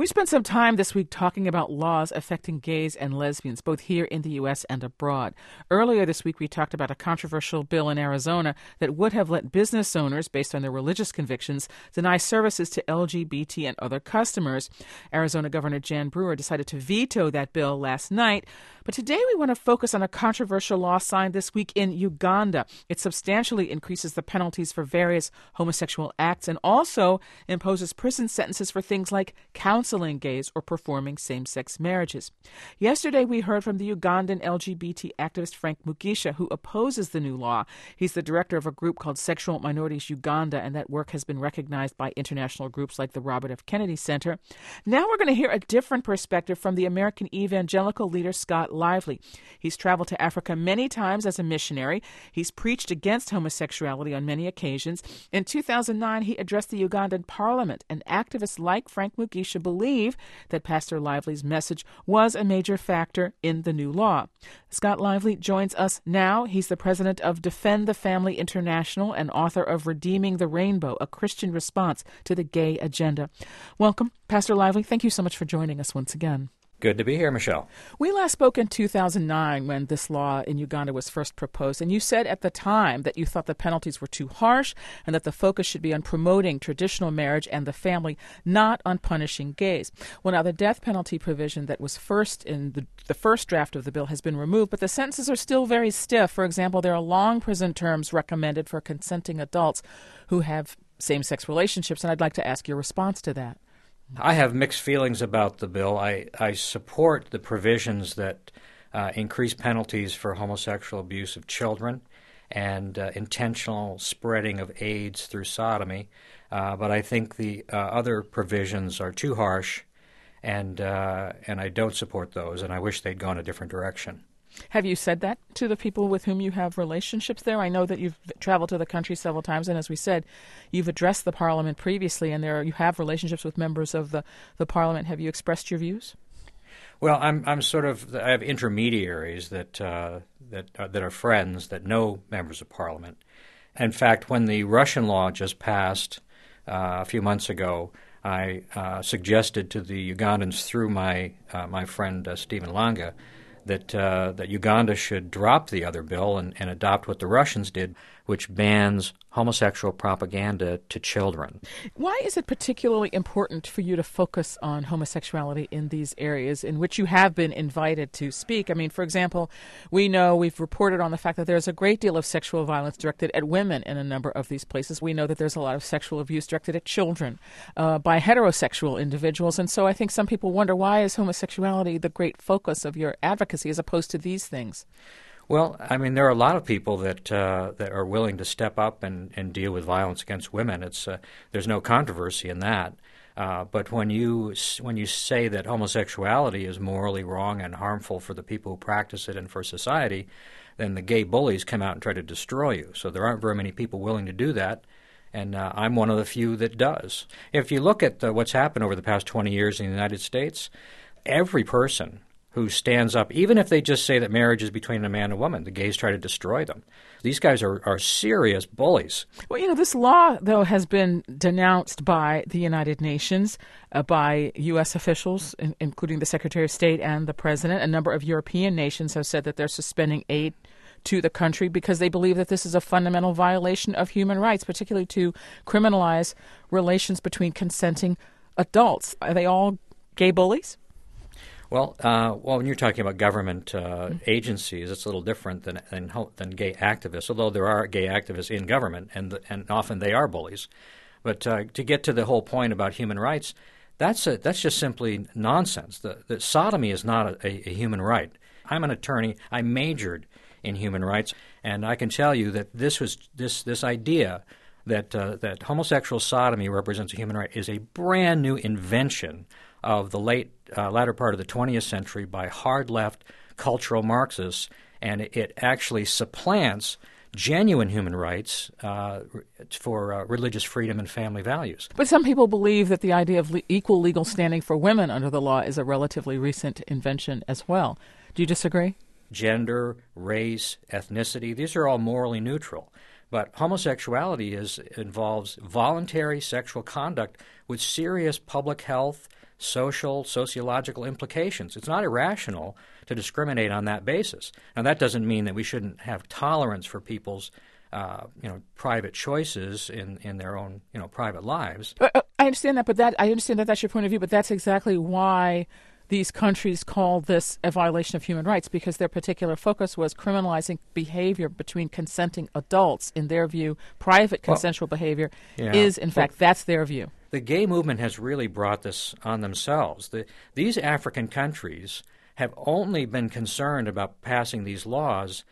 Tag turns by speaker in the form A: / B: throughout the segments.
A: We spent some time this week talking about laws affecting gays and lesbians, both here in the U.S. and abroad. Earlier this week, we talked about a controversial bill in Arizona that would have let business owners, based on their religious convictions, deny services to LGBT and other customers. Arizona Governor Jan Brewer decided to veto that bill last night. But today we want to focus on a controversial law signed this week in Uganda. It substantially increases the penalties for various homosexual acts and also imposes prison sentences for things like counseling gays or performing same-sex marriages. Yesterday, we heard from the Ugandan LGBT activist Frank Mugisha, who opposes the new law. He's the director of a group called Sexual Minorities Uganda, and that work has been recognized by international groups like the Robert F. Kennedy Center. Now we're going to hear a different perspective from the American evangelical leader Scott Lively. He's traveled to Africa many times as a missionary. He's preached against homosexuality on many occasions. In 2009, he addressed the Ugandan parliament, and activists like Frank Mugisha believe that Pastor Lively's message was a major factor in the new law. Scott Lively joins us now. He's the president of Defend the Family International and author of Redeeming the Rainbow, a Christian response to the gay agenda. Welcome, Pastor Lively. Thank you so much for joining us once again.
B: Good to be here, Michelle.
A: We last spoke in 2009 when this law in Uganda was first proposed, and you said at the time that you thought the penalties were too harsh and that the focus should be on promoting traditional marriage and the family, not on punishing gays. Well, now the death penalty provision that was first in the first draft of the bill has been removed, but the sentences are still very stiff. For example, there are long prison terms recommended for consenting adults who have same-sex relationships, and I'd like to ask your response to that.
B: I have mixed feelings about the bill. I support the provisions that increase penalties for homosexual abuse of children and intentional spreading of AIDS through sodomy, but I think the other provisions are too harsh, and I don't support those, and I wish they'd gone a different direction.
A: Have you said that to the people with whom you have relationships there? I know that you've traveled to the country several times, and as we said, you've addressed the parliament previously, and you have relationships with members of the parliament. Have you expressed your views?
B: Well, I have intermediaries that are friends that know members of parliament. In fact, when the Russian law just passed a few months ago, I suggested to the Ugandans through my friend Stephen Langa that Uganda should drop the other bill and adopt what the Russians did, which bans homosexual propaganda to children.
A: Why is it particularly important for you to focus on homosexuality in these areas in which you have been invited to speak? I mean, for example, we've reported on the fact that there's a great deal of sexual violence directed at women in a number of these places. We know that there's a lot of sexual abuse directed at children by heterosexual individuals. And so I think some people wonder, why is homosexuality the great focus of your advocacy as opposed to these things?
B: Well, I mean, there are a lot of people that are willing to step up and deal with violence against women. There's no controversy in that. But when you say that homosexuality is morally wrong and harmful for the people who practice it and for society, then the gay bullies come out and try to destroy you. So there aren't very many people willing to do that, and I'm one of the few that does. If you look at what's happened over the past 20 years in the United States, every person who stands up, even if they just say that marriage is between a man and a woman, the gays try to destroy them. These guys are serious bullies.
A: Well, this law, though, has been denounced by the United Nations, by U.S. officials, including the Secretary of State and the President. A number of European nations have said that they're suspending aid to the country because they believe that this is a fundamental violation of human rights, particularly to criminalize relations between consenting adults. Are they all gay bullies?
B: Well, when you're talking about government agencies, it's a little different than gay activists, although there are gay activists in government, and often they are bullies. But to get to the whole point about human rights, that's just simply nonsense. The sodomy is not a human right. I'm an attorney. I majored in human rights, and I can tell you that this idea that homosexual sodomy represents a human right is a brand new invention of the latter part of the 20th century by hard-left cultural Marxists, and it actually supplants genuine human rights for religious freedom and family values.
A: But some people believe that the idea of equal legal standing for women under the law is a relatively recent invention as well. Do you disagree?
B: Gender, race, ethnicity, these are all morally neutral. But homosexuality involves voluntary sexual conduct with serious public health, sociological implications. It's not irrational to discriminate on that basis. Now, that doesn't mean that we shouldn't have tolerance for people's private choices in their own private lives.
A: I understand that, I understand that that's your point of view, but that's exactly why these countries call this a violation of human rights, because their particular focus was criminalizing behavior between consenting adults. In their view, private consensual behavior is, in fact, that's their view.
B: The gay movement has really brought this on themselves. These African countries have only been concerned about passing these laws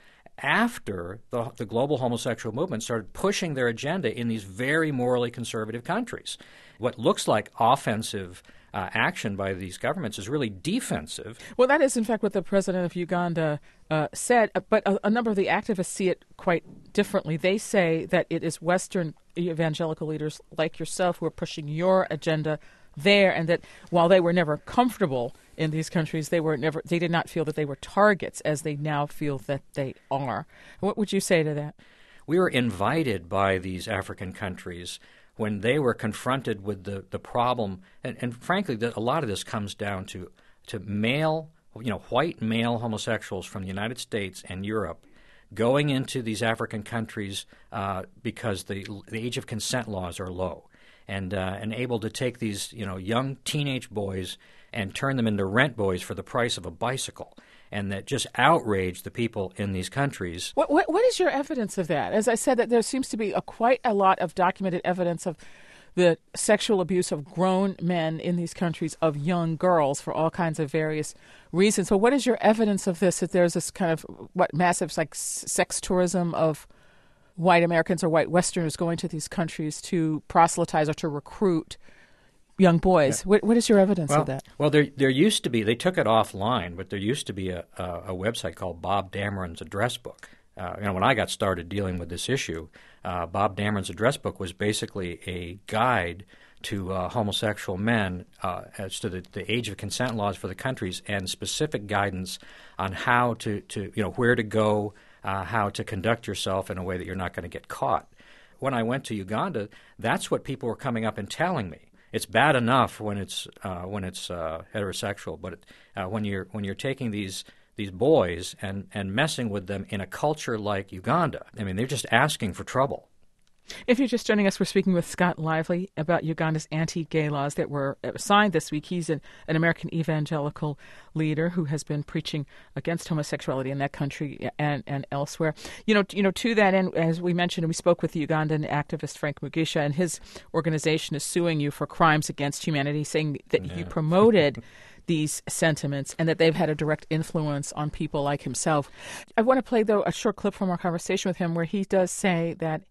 B: after the global homosexual movement started pushing their agenda in these very morally conservative countries. What looks like offensive action by these governments is really defensive.
A: Well, that is, in fact, what the president of Uganda said, but a number of the activists see it quite differently. They say that it is Western evangelical leaders like yourself who are pushing your agenda there, and that while they were never comfortable in these countries, they did not feel that they were targets, as they now feel that they are. What would you say to that?
B: We were invited by these African countries when they were confronted with the problem, and frankly, a lot of this comes down to male, white male homosexuals from the United States and Europe going into these African countries because the age of consent laws are low, and able to take these young teenage boys and turn them into rent boys for the price of a bicycle. And that just outraged the people in these countries.
A: What is your evidence of that? As I said, that there seems to be quite a lot of documented evidence of the sexual abuse of grown men in these countries of young girls for all kinds of various reasons. So what is your evidence of this, that there's this kind of massive sex tourism of white Americans or white Westerners going to these countries to proselytize or to recruit young boys? Yeah. What is your evidence of that?
B: Well, there used to be, they took it offline, but there used to be a website called Bob Dameron's Address Book. When I got started dealing with this issue, Bob Dameron's Address Book was basically a guide to homosexual men as to the age of consent laws for the countries, and specific guidance on how to where to go, how to conduct yourself in a way that you're not going to get caught. When I went to Uganda, that's what people were coming up and telling me. It's bad enough when it's heterosexual, but when you're taking these boys and messing with them in a culture like Uganda, I mean, they're just asking for trouble.
A: If you're just joining us, we're speaking with Scott Lively about Uganda's anti-gay laws that were signed this week. He's an American evangelical leader who has been preaching against homosexuality in that country and elsewhere. To that end, as we mentioned, we spoke with the Ugandan activist Frank Mugisha, and his organization is suing you for crimes against humanity, saying that you promoted these sentiments and that they've had a direct influence on people like himself. I want to play, though, a short clip from our conversation with him where he does say that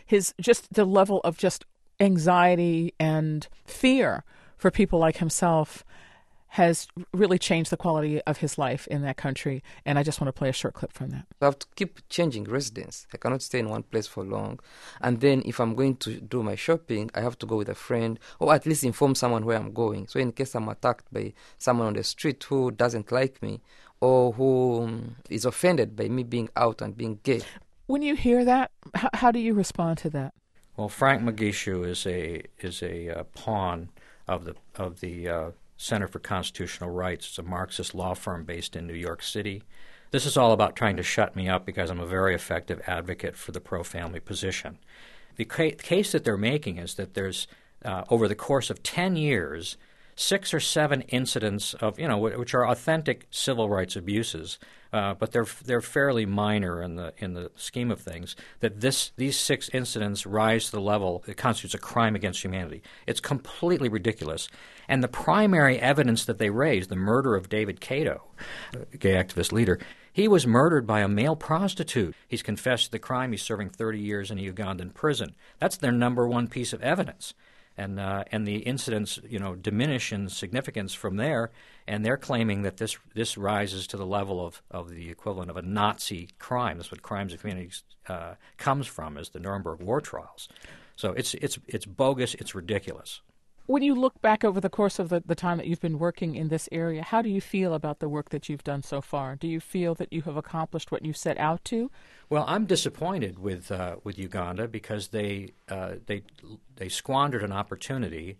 A: the level of just anxiety and fear for people like himself has really changed the quality of his life in that country. And I just want to play a short clip from that.
C: I have to keep changing residence. I cannot stay in one place for long. And then if I'm going to do my shopping, I have to go with a friend, or at least inform someone where I'm going. So in case I'm attacked by someone on the street who doesn't like me, or who is offended by me being out and being gay.
A: When you hear that, how do you respond to that?
B: Well, Frank Mugisha is a pawn of the Center for Constitutional Rights. It's a Marxist law firm based in New York City. This is all about trying to shut me up because I'm a very effective advocate for the pro-family position. The case that they're making is that there's over the course of 10 years, 6 or 7 incidents of which are authentic civil rights abuses, but they're fairly minor in the scheme of things. That these 6 incidents rise to the level that constitutes a crime against humanity. It's completely ridiculous. And the primary evidence that they raise, the murder of David Kato, a gay activist leader, he was murdered by a male prostitute. He's confessed to the crime. He's serving 30 years in a Ugandan prison. That's their number one piece of evidence. And the incidents, diminish in significance from there, and they're claiming that this rises to the level of the equivalent of a Nazi crime. That's what crimes of humanity comes from, is the Nuremberg war trials. So it's bogus. It's ridiculous.
A: When you look back over the course of the time that you've been working in this area, how do you feel about the work that you've done so far? Do you feel that you have accomplished what you set out to?
B: Well, I'm disappointed with Uganda because they squandered an opportunity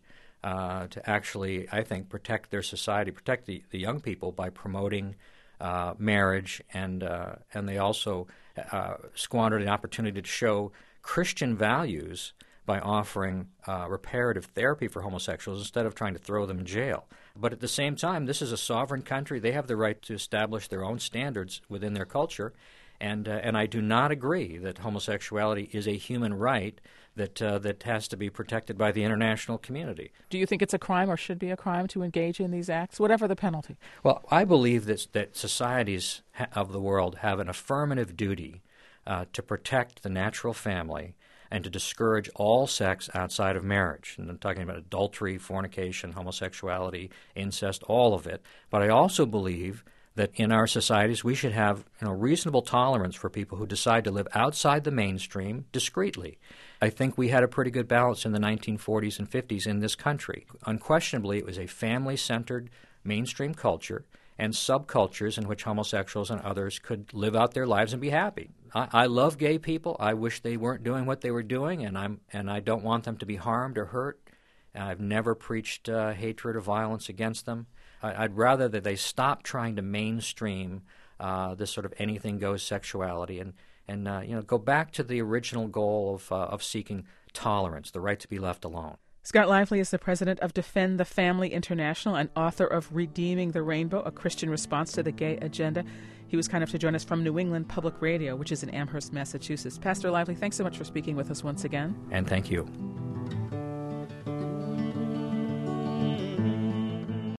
B: to actually, I think, protect their society, protect the young people by promoting marriage, and they also squandered an opportunity to show Christian values by offering reparative therapy for homosexuals instead of trying to throw them in jail. But at the same time, this is a sovereign country. They have the right to establish their own standards within their culture, and I do not agree that homosexuality is a human right that has to be protected by the international community.
A: Do you think it's a crime or should be a crime to engage in these acts, whatever the penalty?
B: Well, I believe that societies of the world have an affirmative duty to protect the natural family and to discourage all sex outside of marriage. And I'm talking about adultery, fornication, homosexuality, incest, all of it. But I also believe that in our societies we should have reasonable tolerance for people who decide to live outside the mainstream discreetly. I think we had a pretty good balance in the 1940s and 50s in this country. Unquestionably, it was a family-centered mainstream culture and subcultures in which homosexuals and others could live out their lives and be happy. I love gay people. I wish they weren't doing what they were doing, and I don't want them to be harmed or hurt. I've never preached hatred or violence against them. I'd rather that they stop trying to mainstream this sort of anything-goes sexuality and go back to the original goal of seeking tolerance, the right to be left alone.
A: Scott Lively is the president of Defend the Family International and author of Redeeming the Rainbow, a Christian response to the gay agenda. He was kind enough to join us from New England Public Radio, which is in Amherst, Massachusetts. Pastor Lively, thanks so much for speaking with us once again.
B: And thank you.